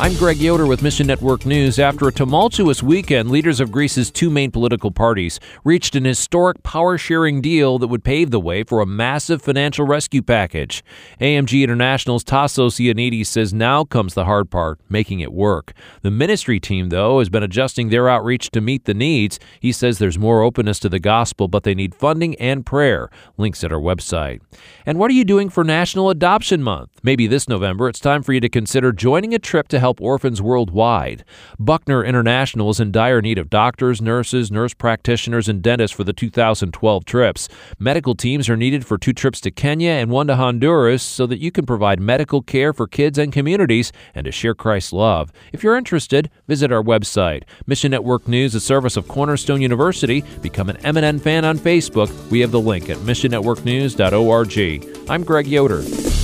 I'm Greg Yoder with Mission Network News. After a tumultuous weekend, leaders of Greece's two main political parties reached an historic power-sharing deal that would pave the way for a massive financial rescue package. AMG International's Tassos Ioannidis says now comes the hard part, making it work. The ministry team, though, has been adjusting their outreach to meet the needs. He says there's more openness to the gospel, but they need funding and prayer. Links at our website. And what are you doing for National Adoption Month? Maybe this November it's time for you to consider joining a trip to help orphans worldwide. Buckner International is in dire need of doctors, nurses, nurse practitioners, and dentists for the 2012 trips. Medical teams are needed for 2 trips to Kenya and 1 to Honduras so that you can provide medical care for kids and communities and to share Christ's love. If you're interested, visit our website. Mission Network News, a service of Cornerstone University. Become an MNN fan on Facebook. We have the link at missionnetworknews.org. I'm Greg Yoder.